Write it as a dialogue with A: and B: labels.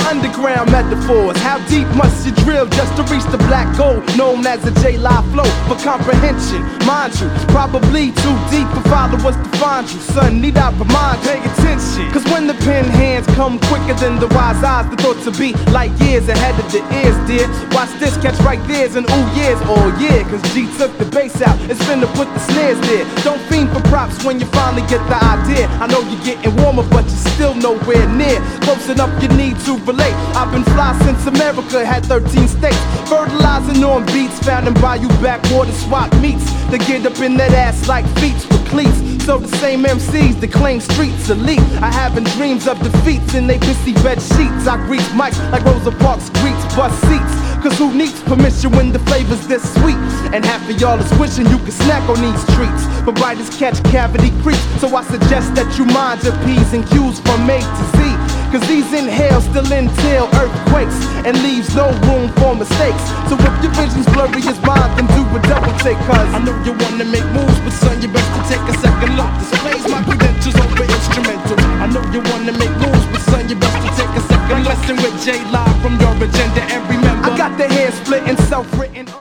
A: underground metaphors. How deep must you drill just to reach the black gold known as a J-Live flow? For comprehension, mind you, probably too deep for followers to find you. Son, need I remind, pay attention. Cause when the pen hands come quicker than the wise eyes, the thoughts to be like years ahead of the ears, dear. Watch this, catch right there's and ooh years, oh yeah. Cause G took the bass out, it's finna put the snares there. Don't fiend for props when you finally get the idea. I know you're getting warmer, but you're still nowhere near close enough you need to relate. I've been fly since America had 13 states, fertilizing on beats found in bayou backwater swap meets. They get up in that ass like feet with cleats. So the same MCs that claim streets elite, I having dreams of defeats in they pissy bed sheets. I greet mics like Rosa Parks greets bus seats. Cause who needs permission when the flavor's this sweet? And half of y'all is wishing you could snack on these treats, but writers catch cavity creeps. So I suggest that you mind your P's and Q's from A to Z. Cause these inhales still entail earthquakes and leaves no room for mistakes. So if your vision's blurry as mine, then do a double take. Cause I know you wanna make moves, but son, you best to take a second look. Displays my credentials over instrumentals. I know you wanna make moves, but son, you best to take a second look. Listen with J-Live from your agenda and remember, I got the hair split and self-written.